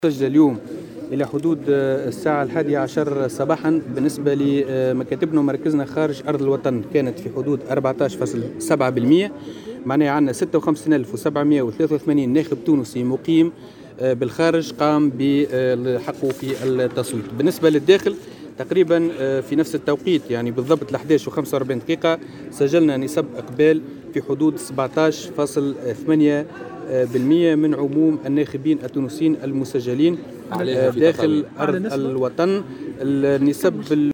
سجل اليوم إلى حدود الساعة 11 صباحا بالنسبة لمكاتبنا ومركزنا خارج أرض الوطن كانت في حدود 14.7%. معناها عندنا 56783 ناخب تونسي مقيم بالخارج قام بحقه في التصويت. بالنسبة للداخل تقريبا في نفس التوقيت يعني بالضبط 11:45 سجلنا نسب إقبال في حدود 17.8% من عموم الناخبين التونسيين المسجلين داخل أرض الوطن. النسب